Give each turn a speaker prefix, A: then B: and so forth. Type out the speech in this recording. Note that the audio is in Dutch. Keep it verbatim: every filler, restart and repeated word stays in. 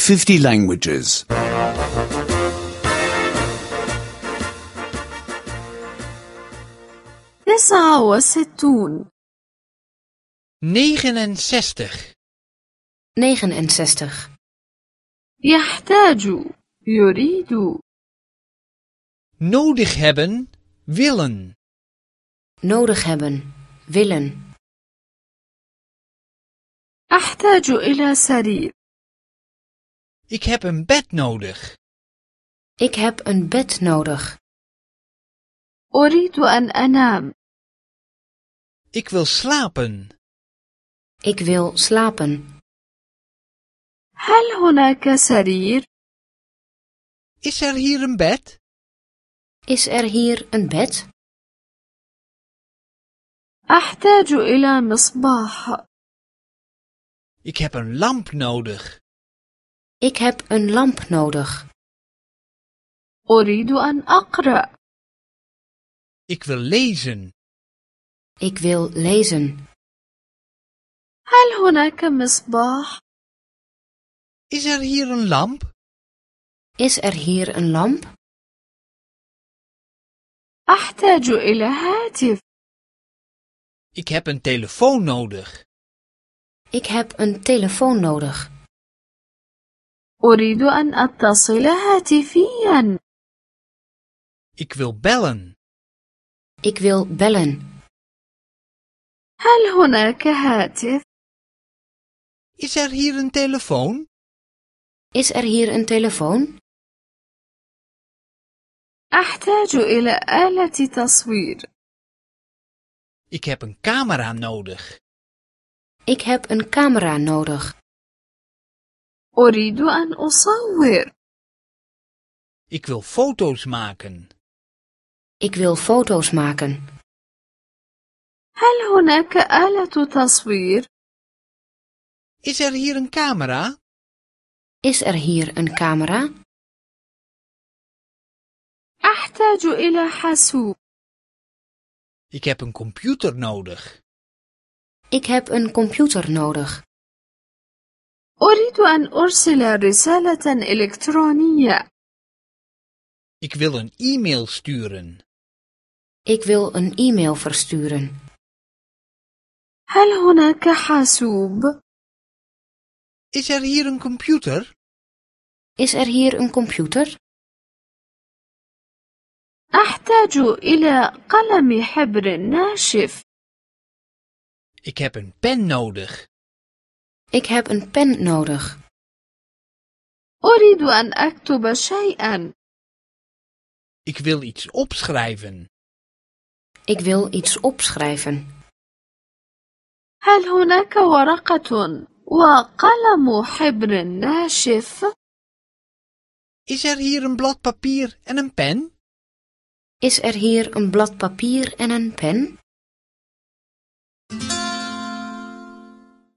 A: fifty languages.
B: تسعة وستون
C: negenenzestig.
D: negenenzestig.
B: يحتاج يريد
C: Nodig hebben, willen.
D: Nodig hebben. Willen.
B: أحتاج إلى سرير.
C: Ik heb een bed nodig.
D: Ik heb een bed nodig.
B: أريد أن أنام.
C: Ik wil slapen.
D: Ik wil slapen.
B: هل هناك سرير؟
C: Is er hier een bed?
D: Is er hier een bed?
B: أحتاج إلى مصباح.
C: Ik heb een lamp nodig.
D: Ik heb een lamp nodig.
B: أريد أن أقرأ.
C: Ik wil lezen.
D: Ik wil lezen.
B: هل هناك مصباح؟
C: Is er hier een lamp?
D: Is er hier een lamp?
B: أحتاج إلى هاتف.
C: Ik heb een telefoon nodig.
D: Ik heb een telefoon nodig.
B: أريد أن أتصل هاتفيا.
C: Ik wil bellen.
D: Ik wil bellen.
B: هل هناك هاتف؟
C: Is er hier een telefoon?
D: Is er hier een telefoon?
B: أحتاج إلى آلة تصوير.
C: Ik heb een camera nodig.
D: Ik heb een camera nodig.
B: أريد أن أصور.
C: Ik wil foto's maken.
D: Ik wil foto's maken.
B: هل هناك آلة تصوير؟
C: Is er hier een camera?
D: Is er hier een camera?
B: أحتاج إلى حاسوب.
C: Ik heb een computer nodig.
D: Ik heb een computer nodig.
B: أريد أن أرسل رسالة إلكترونية.
C: Ik wil een e-mail sturen.
D: Ik wil een e-mail versturen.
B: هل هناك حاسوب؟
C: Is er hier een computer?
D: Is er hier een computer?
B: أحتاج إلى قلم حبر ناشف.
C: Ik heb een pen nodig.
D: Ik heb een pen nodig.
B: أريد أن أكتب شيئا.
C: Ik wil iets opschrijven.
D: Ik wil iets opschrijven.
B: هل هناك ورقة وقلم حبر ناشف؟
C: Is er hier een blad papier en een pen?
D: Is er hier een blad papier en een pen?